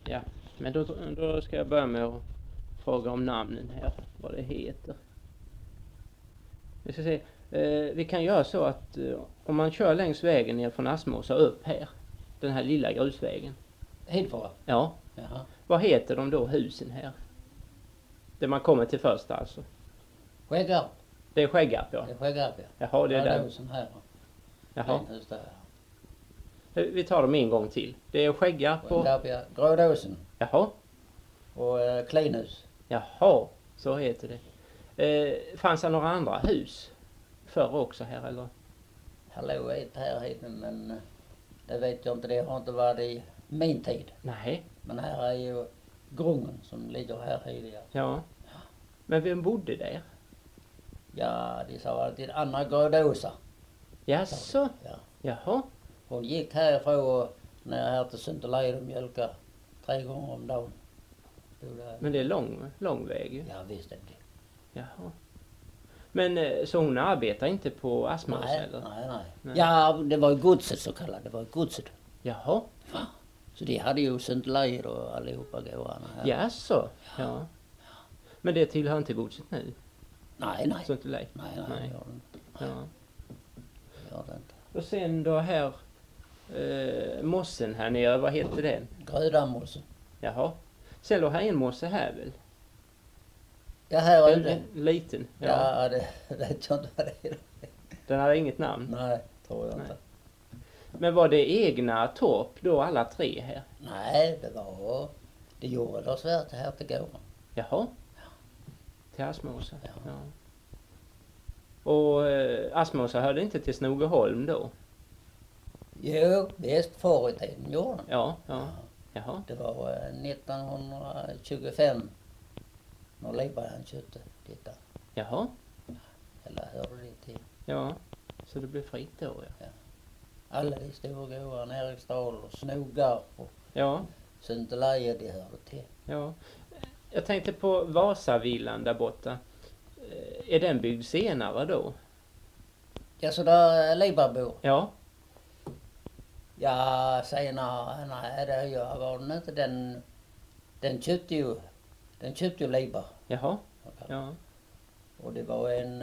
Ja, men då ska jag börja med att fråga om namnen här, vad det heter. Vi ska se, vi kan göra så att om man kör längs vägen ner från Asmåsa upp här, den här lilla grusvägen. Hidfara? Ja. Jaha. Vad heter de då, husen här? Det man kommer till först alltså. Skäggarp? Det är Skäggarp, ja. Det är Skäggarp, ja. Jaha, det är där. Grådåsen här. Jaha. Hus där. Vi tar dem en gång till. Det är Skäggarp och... Skäggarp, ja. Grådåsen. Jaha. Och Klinhus. Jaha, så heter det. Fanns det några andra hus förr också här eller? Här låg ett här hit, men det vet jag inte. Det har inte varit i min tid. Nej. Men här är ju Grungen som ligger här tidigare. Ja. Men vem bodde där? Ja, de sa att det är Anna Grådåsa. Jaså? Ja. Jaha. Hon gick härifrån och ner här till Sunterled och mjölkade 3 gånger om dagen. Men det är lång väg ju. Ja, visst är det. Jaha. Men så hon arbetar inte på Asmåsa eller? Nej. Ja, det var ju godset så kallat. Det var godset. Jaha. Så de hade ju Sunterled och allihopa gårdarna här. Jaså? Ja. Men det tillhör inte godset nu? Nej. Sunterled? Nej, det gör det inte. Ja. Det gör det inte. Och sen då här, mossen här nere, vad heter den? Grödamossen. Jaha. Sen låg här en mosse här väl? Ja, här är En det. liten? Ja, det vet jag inte vad det är. Den hade inget namn? Nej, tror jag Nej. inte. Men var det egna torp då alla tre här? Nej, det gjorde det svärt här till gården. Jaha. Till Asmåsa? Ja. Och Asmåsa hörde inte till Snogeholm då? Jo, visst förr i tiden gjorde den. Ja. Jaha. Det var 1925 när Libanon köpte detta. Jaha. Eller hörde det till. Ja. Så det blev fritt då, ja. Alla de stora gårdarna, Eriksdal och Snogarp och Ja. Sunterled, de hörde till. Ja. Jag tänkte på Vasavillan där borta. Är den byggd senare då? Ja, så där Libanon bor. Ja. Ja, senare, nej det var den inte. Den köpte ju Libanon. Jaha. Ja. Och det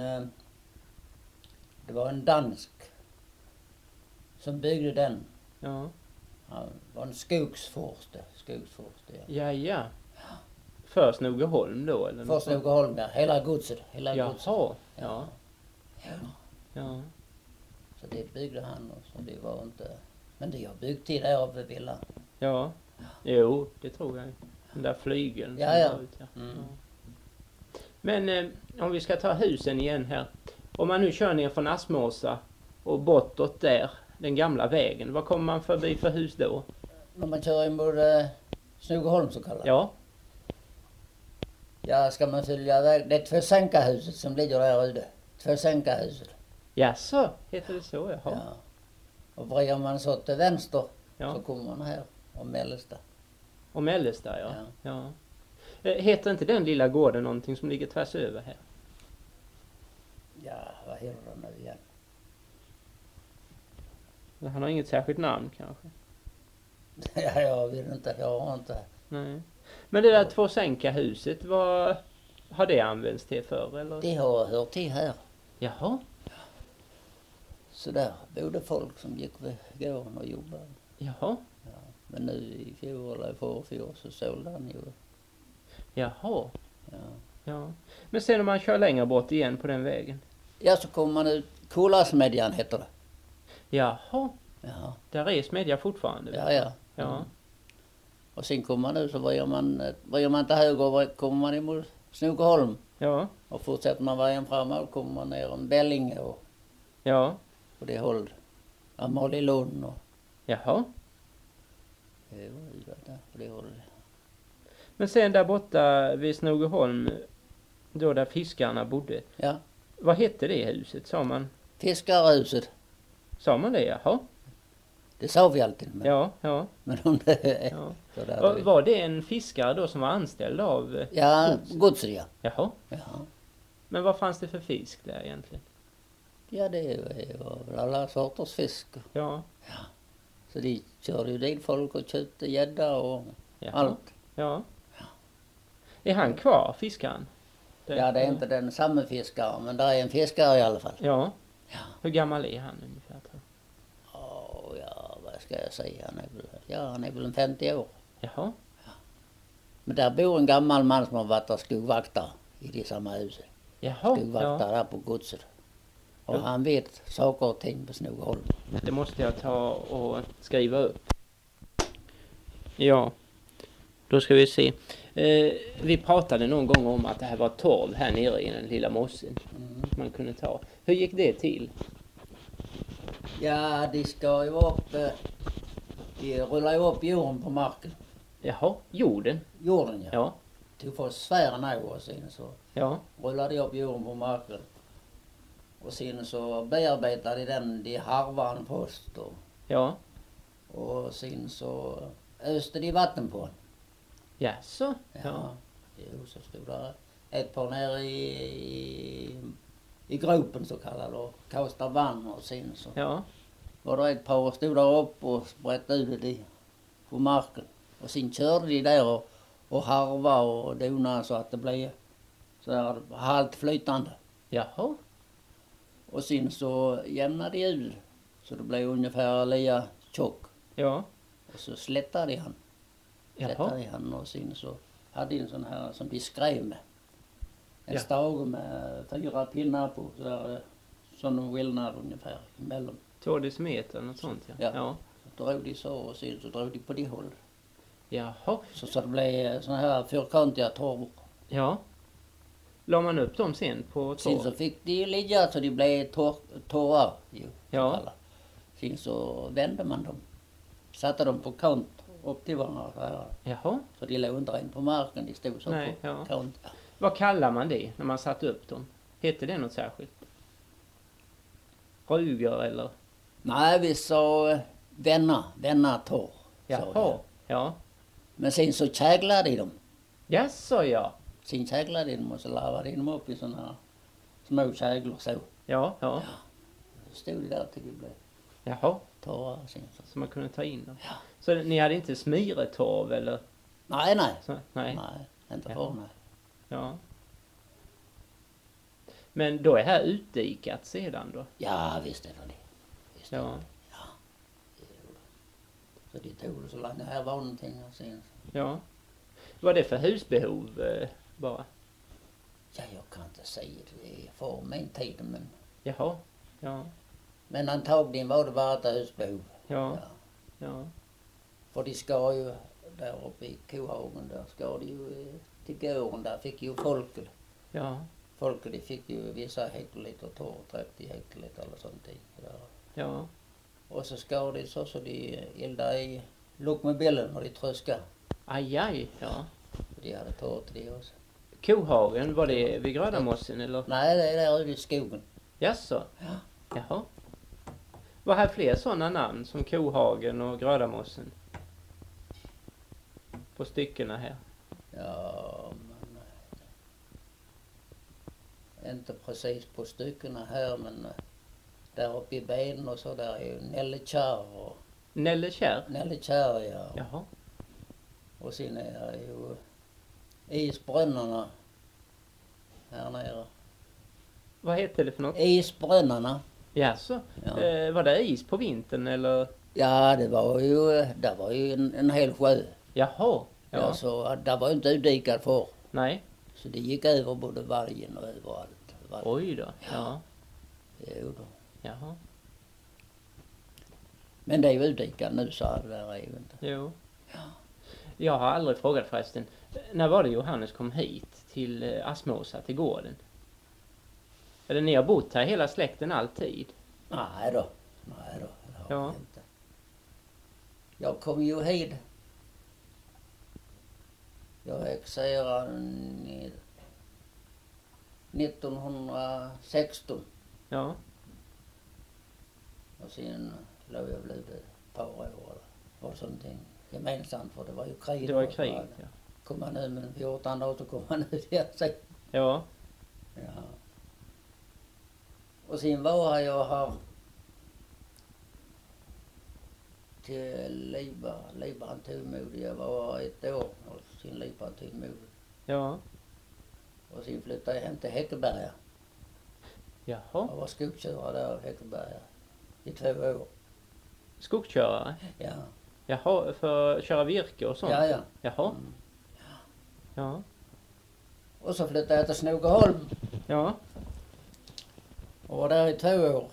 var en dansk som byggde den. Ja. Han var en skogsforste, ja. Ja. För Snogeholm då eller? För Snogeholm, ja. Hela godset. Jaha. Ja. Ja. Så det byggde han och så det var inte... Men det har byggt till där av villan. Ja. Jo, det tror jag. Den där flygeln. Ja. Ut, ja. Men om vi ska ta husen igen här. Om man nu kör ner från Asmåsa och bortåt där, den gamla vägen. Vad kommer man förbi för hus då? När man kör in mot Snogeholm så kallat. Ja. Ja, ska man följa väg. Det är Tvåsänkahuset som ligger där ute. Tvåsänkahuset. Jaså, heter det så? Jaha. Ja. Och vrider man så till vänster Ja. så kommer man här om Mellesta. Och Mellesta, ja. Heter inte den lilla gården någonting som ligger tvärs över här? Ja, vad heter den nu igen? Han har inget särskilt namn kanske? Ja, jag vet inte. Jag har inte. Nej. Men det där Tvåsänkahuset, vad har det använts till för eller? Det har hört till här. Jaha. Så där bodde folk som gick vid gården och jobbade. Jaha. Ja. Men nu i fjol eller förfjol så sålde han ju. Jaha. Ja. Ja. Men sen om man kör längre bort igen på den vägen? Ja, så kommer man ut. Kullasmedjan heter det. Jaha. Ja. Där är smedja fortfarande? Ja. Ja. Och sen kommer man ut så varje man till höger kommer man emot Snogeholm. Ja. Och fortsätter man vägen framåt kommer man ner om Bellinge och på det hållet. Amalielund och... Jaha. Jo, på det hållet. Men sen där borta vid Snogeholm, då där fiskarna bodde. Ja. Vad hette det huset, sa man? Fiskarhuset. Sa man det, jaha? Det sa vi alltid. Men, Ja. Men om det är Ja. så där. Och var det en fiskare då som var anställd av Ja, godset? godset, ja. Jaha. Ja. Men vad fanns det för fisk där egentligen? Ja, det var väl alla sorters fisk. Ja. Så de körde ju dit folk och köpte gädda och Jaha. Allt. Ja. Är han kvar, fiskaren? Ja, det är inte den samma fiskare, men det är en fiskare i alla fall. Ja. Hur gammal är han ungefär? Ja, vad ska jag säga? Han är väl en 50 år. Jaha. Men där bor en gammal man som har varit där skogvaktare i det samma huset. Jaha. Skogvaktare där på godset. Och han vet saker och ting på Snoghåll. Det måste jag ta och skriva upp. Ja, då ska vi se. Vi pratade någon gång om att det här var torv här nere i den lilla mossen. Man kunde ta. Hur gick det till? Ja, de ska ju upp... De rullar ju upp jorden på marken. Jaha, jorden? Jorden, ja. Ja. Tog för sfären av och sen så Ja. rullade de upp jorden på marken. Och sen så bearbetade de harvar en post. Ja. Och sen så öste de vatten på den. Jaså? Ja. Jo, så stod där ett par nere i gropen så kallad och kastade vann och sen så var det ett par stod där upp och sprättade ut det på marken. Och sen körde de där och harva och dona så att det blev så här halvt flytande. Jaha. Och sen så jämnade de ut så det blev ungefär lika tjock. Ja. Och så slättade han. Slättade han och sen så hade de en sån här som de skrev med. En stag med 4 pinnar på så där, sån skillnad ungefär emellan. 2 decimeter eller något sånt, ja. Ja. Så drog de så och sen så drog de på det hållet. Jaha. Så det blev såna här fyrkantiga torvor. Ja. La man upp dem sen på torv? Sen så fick de ligga så de blev torrar. Ja. Sen så vände man dem. Satte dem på kant upp till varandra så här. Jaha. Så de låg inte rent på marken, de stod så på kant. Vad kallar man det när man satt upp dem? Hette det något särskilt? Ruger eller? Nej, vi sa vänna torr. Jaha, ja. Men sen så käglade de dem. Jaså, ja. Sen käglade de dem och så lavade de dem upp i såna här små käglor så. Ja. Så stod de där till de blev torra sen. Så man kunde ta in dem. Ja. Så ni hade inte smiretorv eller? Nej. Så, nej, inte för nej. Ja. Men då är här utdikat sedan då? Ja, visst är det. Ja. Så det tog det så länge här var någonting och sen. Ja. Vad är det för husbehov bara? Ja, jag kan inte säga det för min tid men. Jaha, ja. Men antagligen var det bara ett husbehov. Ja. För de ska ju där uppe i Kohagen där ska de ju till gården där fick ju folket. Ja. Folket de fick ju vissa hektoliter torr, 30 hektoliter eller sånt där. Ja. Och så ska de så de eldade i lokmobilen och de tröska. Aj, ja. De hade torr till det också. Kohagen, var det vid Grödamossen eller? Nej, det är där ute i skogen. Jaså? Ja. Jaha. Var här fler sådana namn som Kohagen och Grödamossen? På styckena här. Ja, men inte precis på styckena här men där uppe i benen och så där är ju Nällekärr och Nällekärr, ja. Jaha. Och sen är det ju isbrännarna här nere. Vad heter det för något? Isbrännarna. Jaså? Ja. Var det is på vintern eller? Ja, det var ju en hel sjö. Jaha. Ja, så det var ju inte utdikat för. Nej. Så det gick över både vargen och överallt. Oj då. Ja. Jo då. Jaha. Men det är ju utdikat nu så det där är ju inte. Jo. Ja. Jag har aldrig frågat förresten. När var det Johannes kom hit till Asmåsa, till gården? Eller ni har bott här hela släkten alltid? Nej då. Ja. Inte. Jag kom ju hit. Jag exercerade 1916. Ja. Och sen låg jag väl ute ett par år och sånting gemensamt för det var ju krig. Det var ju krig, ja. Kom man ut med en 14 år så kom man ut igen sen. Ja. Ja. Och sen var jag här till Liba han tog emot. Jag var 1 år och sen Liba han tog emot. Ja. Och sen flyttade jag hem till Häckeberga. Jaha. Jag var skogskörare där i Häckeberga i 2 år. Skogskörare? Ja. Jaha, för att köra virke och sånt? Ja. Jaha. Ja. Och så flyttade jag till Snogeholm. Ja. Och var där i 2 år.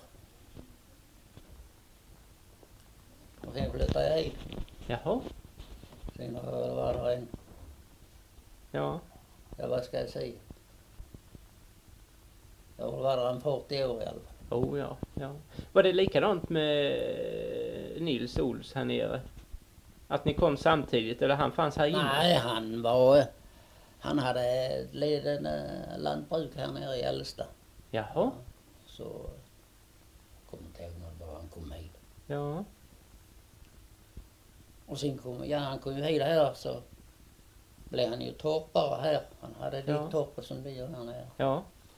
Och sen flyttade jag hit. Jaha. Sen har jag varit där en. Ja. Ja, vad ska jag säga? Jag har varit där en 40 år i alla fall. Oh ja, ja. Var det likadant med Nils Ols här nere? Att ni kom samtidigt eller han fanns här inne? Nej, han hade leden lantbruk här nere i Älsta. Jaha. Så kommer inte ihåg när han kom hit. Ja. Och sen han kom ju hit här så blev han ju torpare här. Han hade det torpet som vi gör här nere. Ja.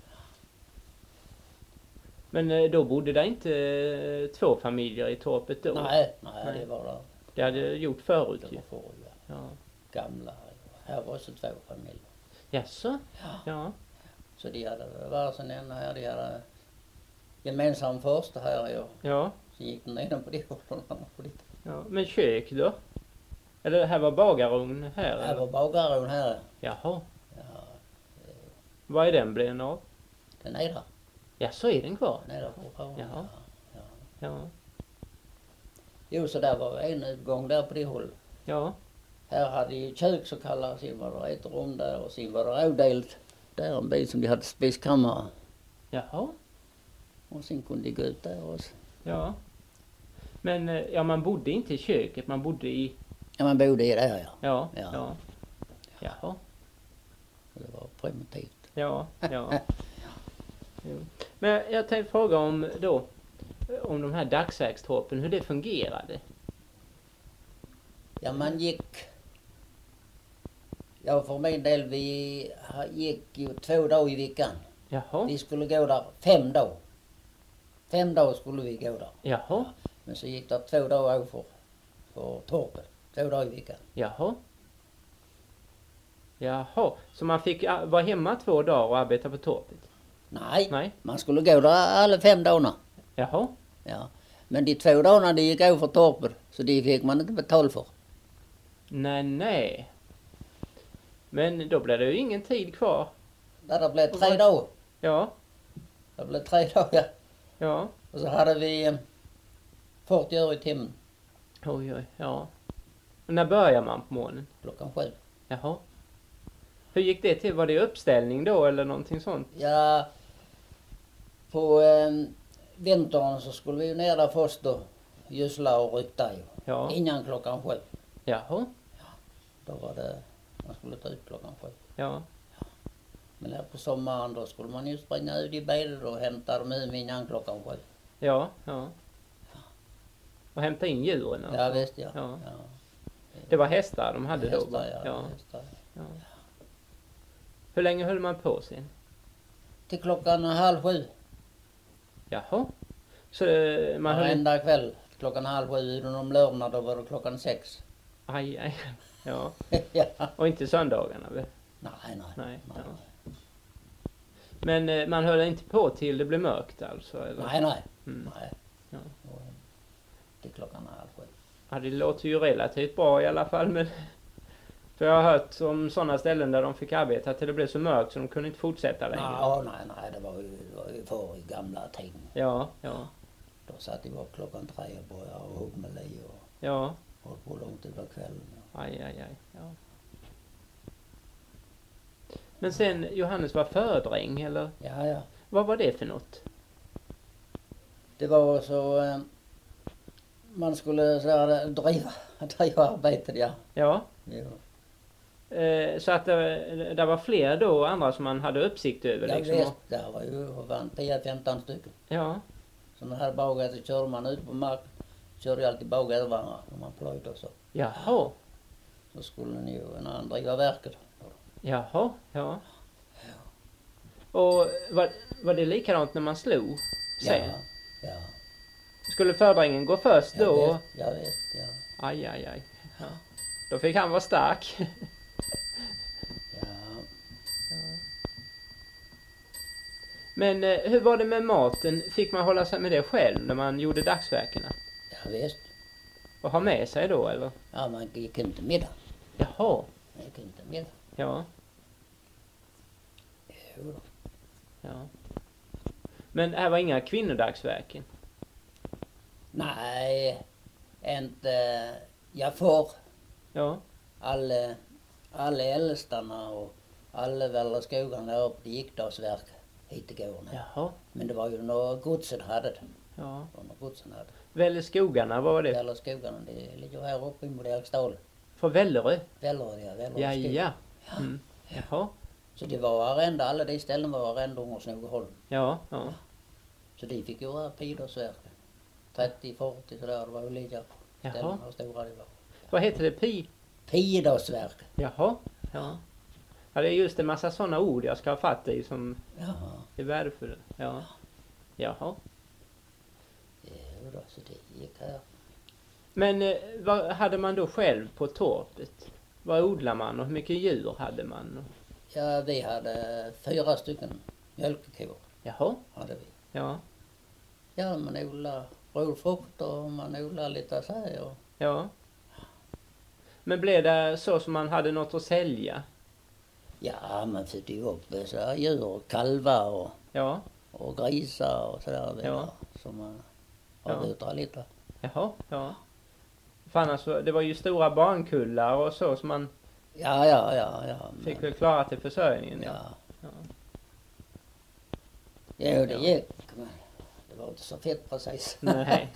Men då bodde det inte 2 familjer i torpet då? Nej, det var det. Det hade gjort förut ju. Det var förr, Ja. Gamla. Här var så 2 familjer. Jaså? Ja. Så de hade varsin ända här. De hade gemensam första här ju. Ja. Sen gick den ena på det och den andra på det. Ja. Men kök då? Eller här var bagarugn här? Här var bagarugn här. Jaha. Ja. Vad är den blev av? Den är där. Ja, så är den kvar? Den är där fortfarande. Jaha. Ja. Jo, så där var en utgång där på det hållet. Ja. Här hade ju kök så kallar, sen var det ett rum där och sen var det avdelat där en bit som de hade spiskammare. Jaha. Och sen kunde de gå ut där också. Ja. Men ja, man bodde inte i köket, man bodde i... Ja, man bodde i där Ja. Ja. Ja. Jaha. Det var primitivt. Ja. Ja. Jo. Men jag tänkte fråga om de här dagsverkstorpen, hur det fungerade. Ja, man gick... Ja, för min del, vi gick ju 2 dagar i veckan. Jaha. Vi skulle gå där 5 dagar. 5 dagar skulle vi gå där. Jaha. Men så gick det 2 dagar för torpet. 2 dagar i veckan. Jaha. Jaha. Så man fick vara hemma 2 dagar och arbeta på torpet? Nej. Man skulle gå där alla 5 dagarna. Jaha. Ja. Men de 2 dagarna det gick över för torpet. Så det fick man inte betalt för. Nej. Men då blev det ju ingen tid kvar. Där det blev 3 dagar. Ja. Det blev 3 dagar. Ja. Och så hade vi 40 öre i timmen. Oj, ja. Och när börjar man på morgonen? Klockan 7. Jaha. Hur gick det till? Var det uppställning då eller någonting sånt? Ja, på vintern så skulle vi ju ner där först och gödsla och rykta ju. Ja. Innan klockan 7. Jaha. Då var det, man skulle ta ut klockan 7. Ja. Men här på sommaren då skulle man ju springa ut i bedet och hämta dem in innan klockan 7. Ja. Och hämta in djuren alltså. Ja visst ja. Ja. Det var hästar de hade hästar, då? Ja, hästar. Ja. Hur länge höll man på sen? Till klockan 6:30. Jaha. Så man höll... Varenda kväll klockan 6:30. Utan om lördagarna då var det klockan 6. Aj. Ja. Ja. Och inte söndagarna väl? Nej. Ja. Men man höll inte på till det blev mörkt alltså? Eller? Nej. Mm. Nej. Ja. Till klockan 6:30. Ja, det låter ju relativt bra i alla fall. Men... För jag har hört om sådana ställen där de fick arbeta till det blev så mörkt så de kunde inte fortsätta längre. Nej, det var ju för i gamla tiden. Ja. Då satt vi upp klockan 3 och började och hugg med li och höll på långt över kvällen. Aj. Ja. Men sen Johannes var fördräng eller? Ja. Vad var det för något? Det var så man skulle så här, driva arbetet, ja. Ja. Jo. Så att det var fler då andra som man hade uppsikt över Ja, liksom. visst, det var ju 10-15 stycken. Ja. Så när här bagat så körde man ut på marken. Körde alltid bagat varandra när man plöjde och så. Jaha. Så skulle ni ju en annan driva verket. Jaha, ja. Och var det likadant när man slog sen? Ja. Skulle fördrängen gå först då? Jag vet, ja. Aj. Ja. Då fick han vara stark. Ja. Men hur var det med maten? Fick man hålla sig med det själv när man gjorde dagsverkena? Ja, visst. Och ha med sig då, eller? Ja, man gick inte middag. Jaha. Man gick inte middag. Ja. Jo då. Ja. Men här var inga kvinnodagsverken? Nej, inte. Jag får Ja. alla äldstarna och alla väl skogarna där uppe, det gick dagsverk hit till gården. Jaha. Men det var ju några godsen hade det. Ja. Godsen hade. Välle skogarna, vad var det? Väller skogarna, det ligger här uppe i Modellsdal. För Vällerö? Väller, ja. Väller Ja, skog. ja. Mm. Jaha. Så det var arrende, alla de ställen var arrende under Snogeholm. Ja. Så de fick göra pidagsverk. 30-40 sådär, det var olika ställen och stora det var. Vad heter det? Pidagsverk. Jaha. Ja. Ja, det är just en massa sådana ord jag ska ha fatt i som är värdefulla. Ja. Jaha. Jo då, så det gick här. Men vad hade man då själv på torpet? Vad odlar man och hur mycket djur hade man? Ja, vi hade 4 stycken mjölkkor. Jaha. Hade vi. Ja. Ja, man odlar rotfrukt och man odlar lite så här. Och... Ja. Men blev det så som man hade något att sälja? Ja, man fick ju upp så här djur och kalvar och grisar och sådär. Ja. Som man avutrar lite. Jaha, ja. För annars, det var ju stora barnkullar och så som man fick väl klara till försörjningen. Ja, det gick. Men det var inte så fett precis. Nej.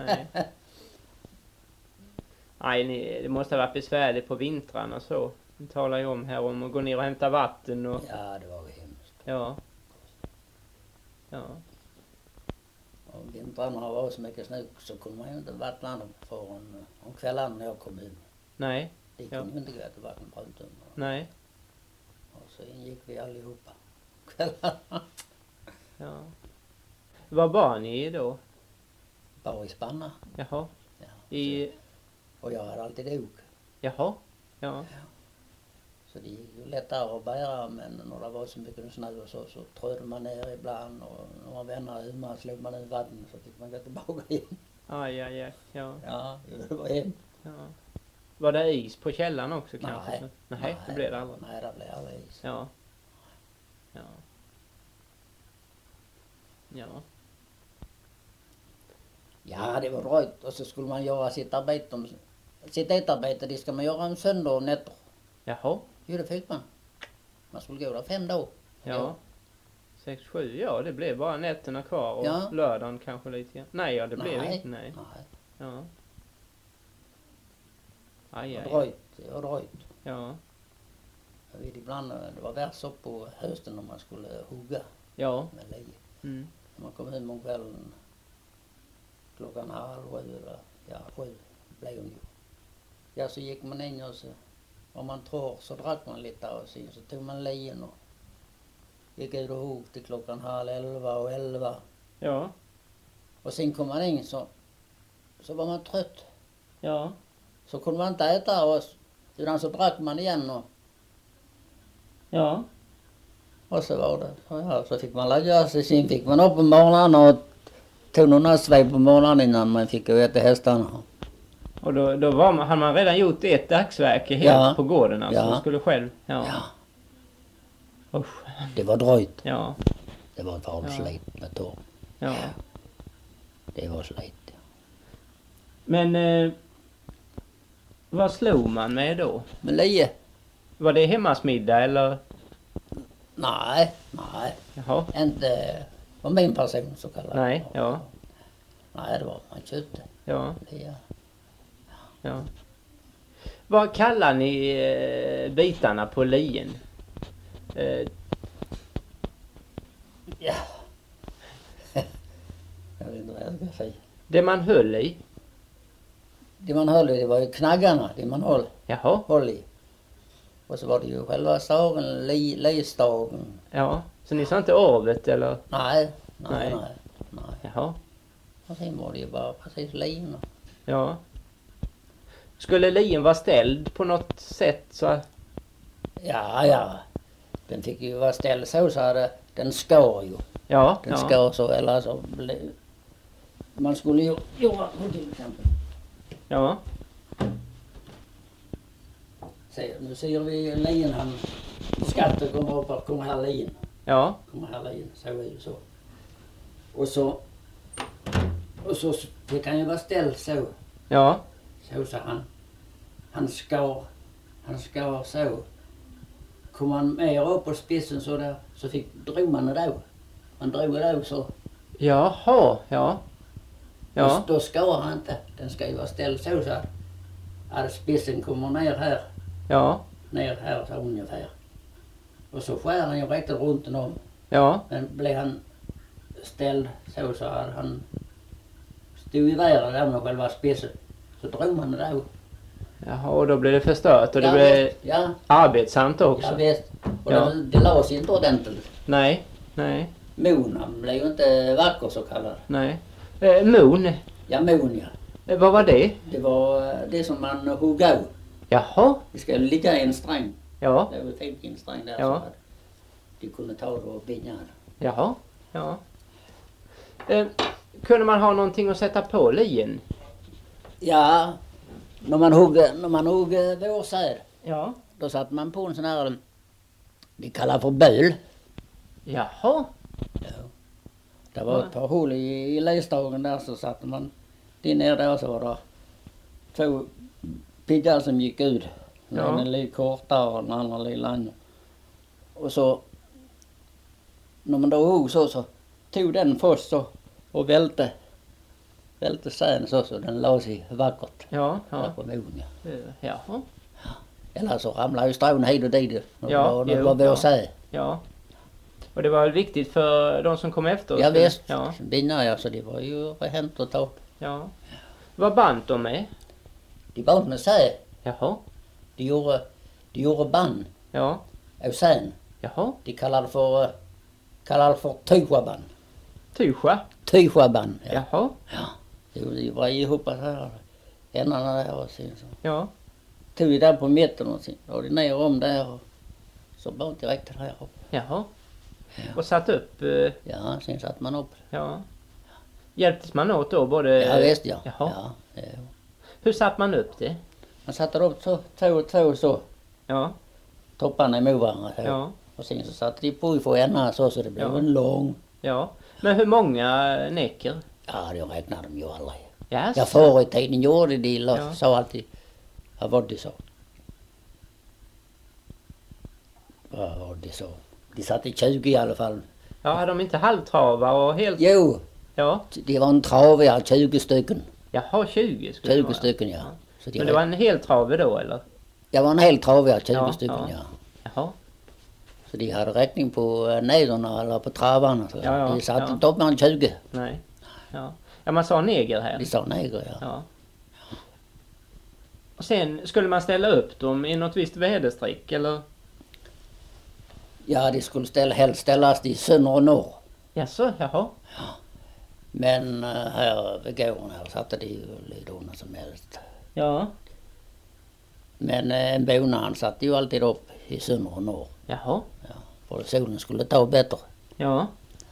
Nej, det måste ha varit besvärligt på vintrarna så. Vi talar ju om här om att gå ner och hämta vatten och... Ja, det var ju hemskt. Ja. Och vintrarna var så mycket snö så kunde man ju inte vattna förrän om kvällarna när jag kom in. Nej. Det kunde ju inte gå till vattenbrunten. Nej. Och så ingick vi allihopa kvällarna. Ja. Var barn ni då? Bara i Spanna. Jaha. Ja, och jag hade alltid ok. Jaha. Ja. Så det gick ju lättare att bära, men när det var så mycket snö och så trödde man ner ibland och när man vände hemma slog man ut vatten så fick man gå tillbaka igen. Ja. Ja, det var hemskt. Ja. Var det is på källan också kanske? Nej. Nej, det blev det aldrig. Nej, det blev aldrig is. Ja. Ja, det var dröjt och så skulle man göra sitt arbete, det ska man göra en söndag och nätter. Jaha. Jo, det fick man. Man skulle gå där 5 dagar. Ja. 6-7, det blev bara nätterna kvar och lördagen kanske lite. Nej, det blev inte. Nej. Ja. Aj. Det var dröjt. Ja. Jag vet ibland, det var värst upp på hösten när man skulle hugga. Ja. Med lie. Mm. Man kom hem om kvällen 6:30 eller 7 blev hon ju. Ja, så gick man in och så, om man tror så drack man lite och sen så tog man lien och gick ut och hugg till 10:30 och 11. Ja. Och sen kom man in så var man trött. Ja. Så kunde man inte äta och utan så drack man igen och ja. Och så var det. Så fick man lägga sig. Sen fick man upp på morgonen och tog några svep på morgonen innan man fick äta hästarna. Och då hade man redan gjort ett dagsverke helt på gården alltså. Ja. Skulle själv. Ja. Usch. Det var dröjt. Ja. Det var ett avslit med torr. Ja. Det var slit. Men vad slog man med då? Med lie. Var det hemmasmiddag eller? Nej. Jaha. Inte var min person så kallad. Nej, ja. Nej, det var man köpte. Ja. Ja. Vad kallar ni bitarna på lien? Ja. Jag vet inte vad jag ska säga. Det man höll i? Det man höll i, det var ju knaggarna, det man höll i. Och så var det ju själva stagen, liestagen. Ja, så ni sa inte orvet eller? Nej. Jaha. Och sen var det ju bara precis linor. Ja. Skulle lien vara ställd på något sätt så? Ja. Den fick ju vara ställd så att den skar ju. Ja. Den skar så, eller så man skulle ju göra till exempel. Ja. Nu ser vi lien, han skatten kommer upp och kommer här lien. Ja. Kommer här lien, så är det så. Och så det kan ju vara ställt så. Ja. Så han skar så. Kom han mer upp på spetsen så där, så drog man det då. Man drog det då så. Jaha, ja. Ja. Då skar han inte. Den ska ju vara ställd så att spetsen kommer ner här. Ja. Ner här så ungefär. Och så skär han ju riktigt runt om. Ja. Men blev han ställd så att han stod i vägen där med själva spetsen. Så drog man det då. Jaha, och då blev det förstört och det blev arbetsamt också. Ja visst. Och det la sig inte ordentligt. Nej. Mon blev ju inte vacker så kallad. Nej. Mon? Ja, mon ja. Vad var det? Det var det som man hugg av. Jaha. Det ska ligga i en sträng. Ja. Det var fint i en sträng där Ja. så att de kunde ta det och binda det. Jaha. Ja. Kunde man ha någonting att sätta på lien? Ja, när man hugg vårsäd. Ja. Då satte man på en sån här, de kallar för böl. Jaha. Ja. Det var ett par hål i lästagen där, så satte man det ner där och så var det 2 piggar som gick ut. Den ena lite kortare och den andra lite längre. Och så när man då hugg så tog den först så och välte säden så den la sig vackert. Ja. På mogen. Jaha. Eller så ramlade ju strån hit och dit. Ja, det var vår säd. Ja. Och det var väl viktigt för de som kom efter oss? Ja visst. Ja. Binnar så det var ju hänt att ta. Ja. Vad band de med? De band med säd. Jaha. De gjorde band. Ja. Av säden. Jaha. De kallade för tyschaband. Tyschaband. Ja. Jaha. Ja. De var ihop så här. Ändarna där och sen så. Ja. Tog vi där på mitten och sen och det ner om där och så band direkt här upp. Jaha. Ja. Och satt upp? Ja, sen satt man upp. Ja. Hjälptes man åt då både? Ja visst ja. Jaha. Ja. Hur satt man upp det? Man satte upp så, 2 och 2 så. Ja. Topparna emot varandra så. Ja. Och sen så satte de på i för ändarna så det blev en lång. Ja. Men hur många näcker? Ja, det räknade de ju aldrig. Yes. Ja, förr i tiden gjorde de sa alltid. Ja, vad de sa. Vad de sa. De satte 20 i alla fall. Ja, hade de inte halvtrava och helt? Jo. Ja. Det var en trave, 20 stycken. Jaha, 20 skulle 20 det vara. stycken, ja. Så men det var en hel trave då, eller? Det var en hel trave, 20 stycken, ja. Jaha. Så de hade räkning på nederna eller på travarna. Så. Ja, de satte inte upp mer än 20. Nej. Ja. Ja, man sa neger här. De sa neger, ja. Och sen skulle man ställa upp dem i något visst väderstreck, eller? Ja, de skulle helst ställas i söder och norr. Jaså, jaha. Ja. Men här vid gården här satte de ju lite ordna som helst. Ja. Men en bona han satte ju alltid upp i söder och norr. Jaha. Ja, för att solen skulle ta bättre. Ja.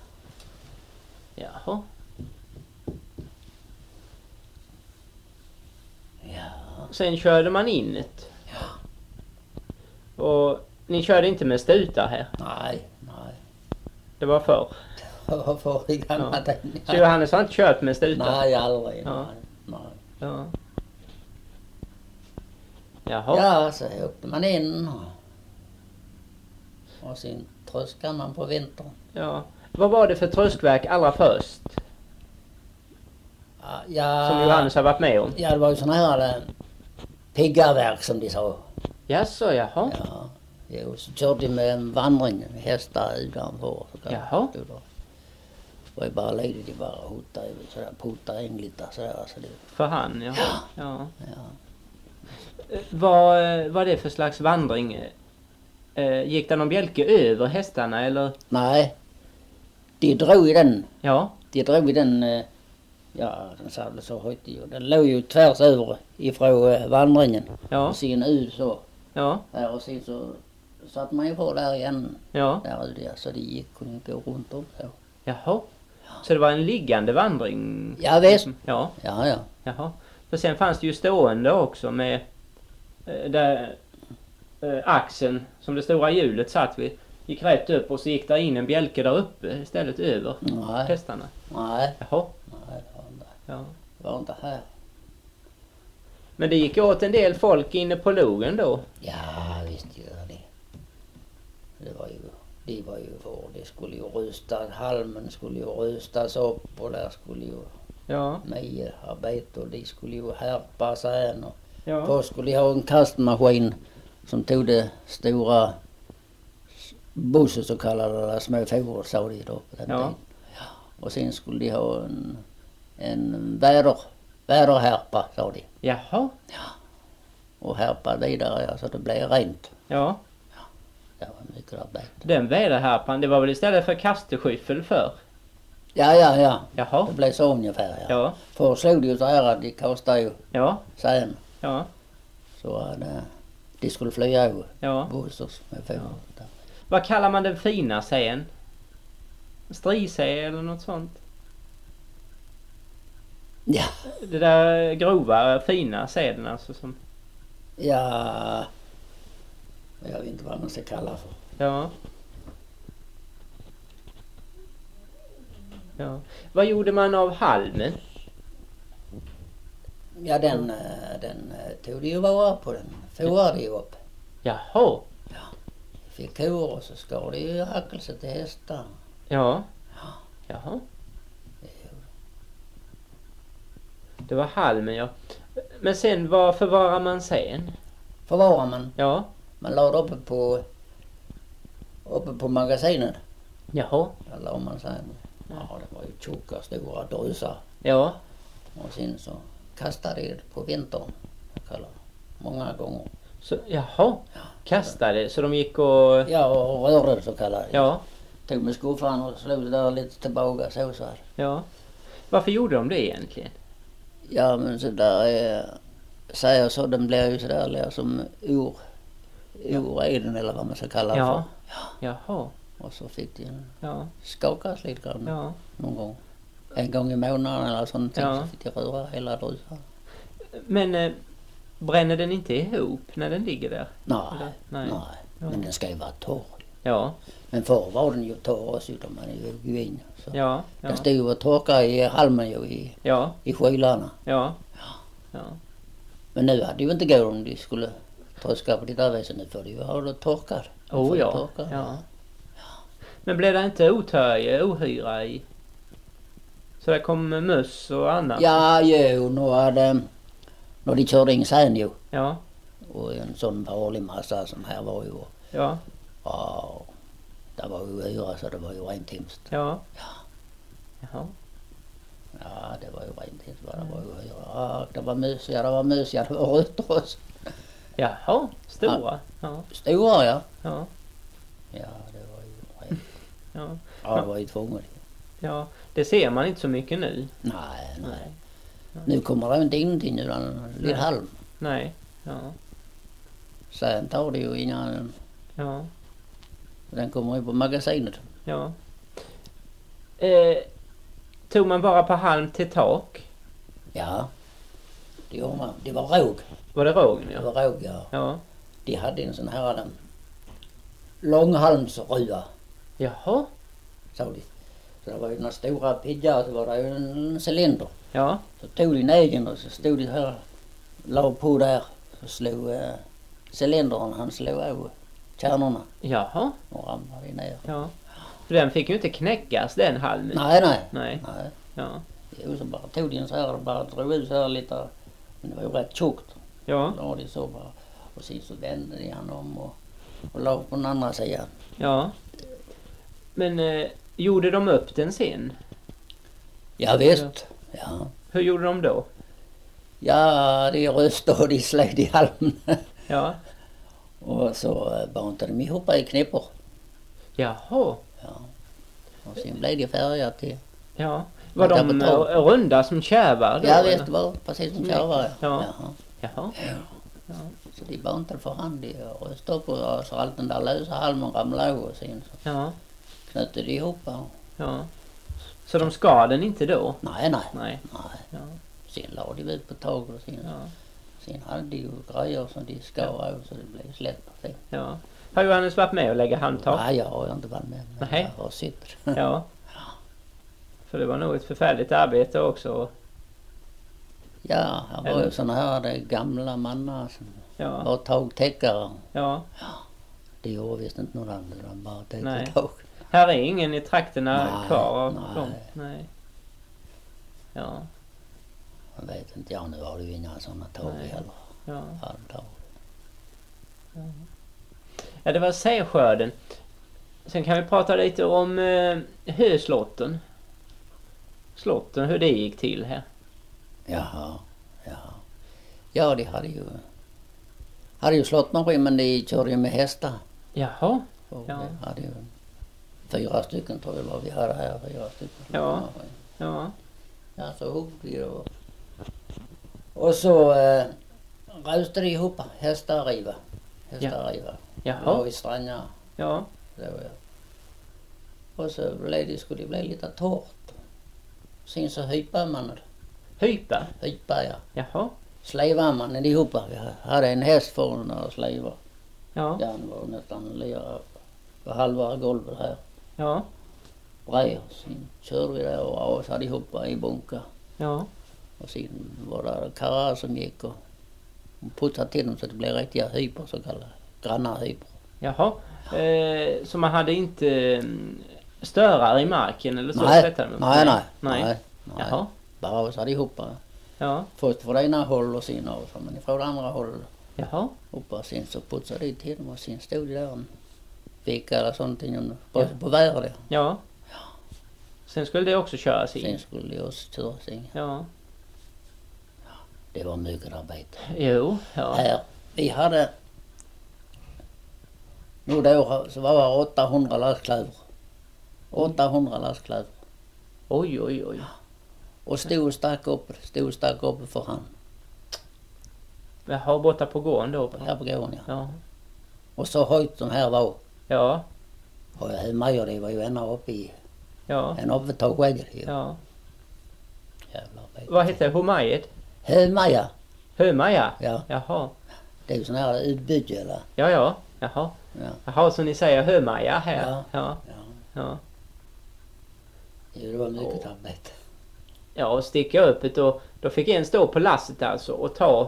Jaha. Ja. Sen körde man in ett. Ja. Och ni körde inte med stutar här? Nej. Det var förr? Det var förr i gamla tiden. Så Johannes har inte kört med stutar? Nej, aldrig. Ja. Nej. Ja. Jaha. Ja, så åkte man in. Och sen tröskade man på vintern. Ja. Vad var det för tröskverk allra först? Ja, som Johannes har varit med om? Ja, det var ju såna här piggarverk som de sa. Jaså, jaha. Ja. Jo, så körde de med en vandring, hästar utanför. Jaha. Det var ju bara ledigt, de bara hotade sådär, putade in lite sådär. Så det... För han, ja. Ja. Vad var det för slags vandring? Gick det någon bjälke över hästarna eller? Nej, de drog i den. Ja. De drog i den Ja, den satt så högt ju. Den låg ju tvärs över ifrån vandringen. Ja. Och sen ut så. Ja. Där och sen så satt man ju på där igen. Ja. Där ute, så det kunde gå runt om så. Jaha. Så det var en liggande vandring? Ja visst. Ja. Ja, ja. Jaha. För sen fanns det ju stående också med där axeln som det stora hjulet satt vid. Gick rätt upp och så gick där in en bjälke där uppe istället över hästarna. Nej. Jaha. Nej, det var inte. Ja. Det var inte här. Men det gick åt en del folk inne på logen då? Ja, visst gör det. Det var ju för det skulle ju rustas, halmen skulle ju rustas upp och där skulle ju med arbete och de skulle ju härpa sen och då skulle jag ha en kastmaskin som tog det stora bussen så kallade det små får sa de då på den tiden. Ja. Och sen skulle de ha en väderhärpa sa de. Jaha. Ja. Och härpa vidare så det blev rent. Ja. Det var mycket arbete. Den väderhärpan, det var väl istället för kasteskyffel för? Ja. Jaha. Det blev så ungefär, ja. För slog det ju så här att de kastade ju sen. Ja. Så att de skulle flyga över. Ja. Bussers med får. Ja. Vad kallar man den fina sägen? Strisä eller något sånt? Ja. Det där grova fina säden alltså som... Ja. Jag vet inte vad man ska kalla för. Ja. Ja. Vad gjorde man av halmen? Ja, den tog de ju vara på. Den fårade ju upp. Jaha. Ja. Fick kor och så skar de ju hackelse till hästar. Ja. Jaha. Det var halmen, ja. Men sen, vad förvarar man sen? Förvarar man? Ja. Man la det uppe på magasinet. Jaha. Där la man sen. Ja, det var ju tjocka stora drusar. Ja. Och sen så kastade det på vintern. Kallar många gånger. Så, jaha. Kastade, så de gick och... Ja, och rörde så kallar det. Ja. Tog med skuffan och slog det där lite tillbaka så här. Ja. Varför gjorde de det egentligen? Ja, men så där säger så, den blir ju så där som ureden eller vad man ska kalla det för. Jaha. Och så fick den skakas lite grann någon gång. En gång i månaden eller sånt så fick jag röra hela drusan. Men bränner den inte ihop när den ligger där? Nej. Men den ska ju vara torr. Ja. Men förr var den ju torr och så man ju in. Så. Ja. Den stod ju och torkade i halmen ju i skylarna. Ja. Men nu hade ju inte gått om de skulle tröska på det där väsen. Nu får de ju ha det torkat. Ja. Men blev det inte ohyra i? Så det kom möss och annat? Ja, när de körde in sen ju. Ja. Och en sån vanlig massa som här var ju. Ja. Ja, det var ju ohyra så det var ju rent hemskt. Ja. Jaha. Ja, det var ju rent hemskt. Det var ju ohyra. Ja, det var mysiga, det var rötter också. Jaha, stora. Ja. Stora, ja. Ja. Ja, det var ju rent. Ja, det var ju tvunget. Ja, det ser man inte så mycket nu. Nej. Nu kommer det inte in utan lite halm. Nej, ja. Sen tar det ju innan den kommer ju på magasinet. Ja. Tog man bara på halm till tak? Ja, det gjorde man. Det var råg. Var det rågen? Ja. Det var råg, ja. De hade en sån här långhalmsruva. Jaha. Så det var ju den stora pidjar och så var det ju en cylinder. Ja. Så tog de egen och så stod de här, la på där så slog cylindern, han slog över kärnorna. Jaha. Och ramlade ner. Ja. För den fick ju inte knäckas den halmen. Nej. Ja. Jo, så bara tog de en så här och bara drog ut så här lite. Men det var ju rätt tjockt. Ja. Ja, det så bara. Och sen så vände de han om och la på den andra sidan. Ja. Men gjorde de upp den sen? Ja visst. Ja. Hur gjorde de då? Ja, de röstade och de slog i halmen. Ja. Och så bantade de ihop i knippor. Jaha. Ja. Och sen blev det färgat till. Ja. Var de runda som kärvar då? Ja, visst, det var precis som kärvar. Ja. Jaha. Ja. Så de var inte för hand. De röstade upp och så allt den där lösa halmen ramlade av och sen så knötte de ihop. Ja. Så de skar den inte då? Nej. Ja. Sen la de ut på tag och sen hade de ju grejer som de skar av så det blev slätt. Ja. Har Johannes varit med och lägga handtag? Nej, jag har inte varit med. Nej. Jag har suttit. Ja. För det var nog ett förfärligt arbete också. Ja, det var ju sådana här gamla mannar som var tagtäckare. Ja. Det gjorde visst inte någon annan, de bara täckte tag. Här är ingen i trakterna kvar av dem? Nej. Ja. Jag vet inte, nu har du inga sådana tag heller. Ja. Halmtag. Ja, det var säskörden. Sen kan vi prata lite om höslotten. Slotten, hur det gick till här. Jaha. Ja, de hade ju slottmaskin, men de körde ju med hästar. Jaha. Och vi hade ju 4 stycken tror jag vi hade här, 4 stycken. Ja. Ja, så hugg vi då. Och så röstade de ihop hästar riva. Jaha. Och i strängar. Ja. Och så skulle det bli lite torrt. Sen så hypade man det. Hypa, ja. Jaha. Slävade man det ihop. Vi hade en häst för några slävar. Ja. Den var nästan lera på halva golvet här. Ja. Bred. Sen körde vi där och avsade ihop i bunkar. Ja. Och sen var det karrar som gick och putsade till dem så det blev riktiga hyper, så kallade grannarhyper. Jaha. Så man hade inte störare i marken eller så? Nej. Jaha. Bara avsade ihop. Ja. Först från det ena håll och sen av, men från det andra håll. Jaha. Upp och sen så putsade de till dem och sen stod de där en vecka eller sånt på väder. Ja. Sen skulle det också köras in. Sen skulle det också köras in. Ja. Det var mycket arbete. Jo, ja. Här, vi hade nu då så var det 800 lastklöver. 800 lastklöver. Oj. Och stod stack upp för hand. Jaha, borta på gården då? Här på gården, ja. Och så höjt som här var. Ja. Och Hömaja, det var ju ända uppe i... Ja. Ända uppe tagskägget. Ja. Jävlar. Vad heter Hömaja? Hömaja? Ja. Jaha. Det är ju sån här utbygge eller? Ja. Jaha. Ja. Jaha, så ni säger Hömaja här? Ja. Jo, det var mycket arbete. Ja, och sticka upp det då fick en stå på lasset alltså och ta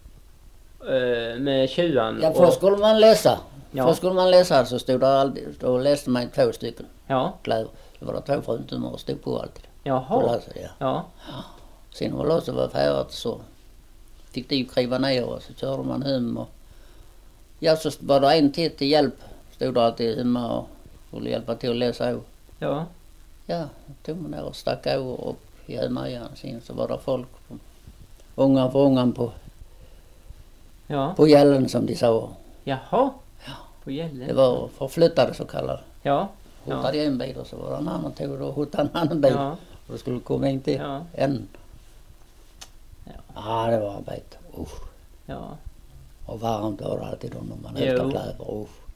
med tjuvan. Ja, först skulle man läsa. Först skulle man läsa, så stod där alltid, då läste man 2 stycken. Ja. Kläder. Det var det 2 fruntummer och stod på alltid. Jaha. På lasset, ja. Sen var låset var färdigt så fick de kriva ner och så körde man hem och så var det en till hjälp. Stod där alltid hemma och skulle hjälpa till att läsa av. Ja. Ja, tog man där och stack av och upp i Hömajan. Sen så var det folk ungan för ungan på gällen som de sa. Jaha. Ja. På gällen. Det var förflyttade så kallade. Ja. Hotade en bil och så var det en annan tog och hotade en annan bil. Ja. Och det skulle komma in till en. Ja, det var arbete. Ja. Och varmt var det alltid då när man hämtade kläder.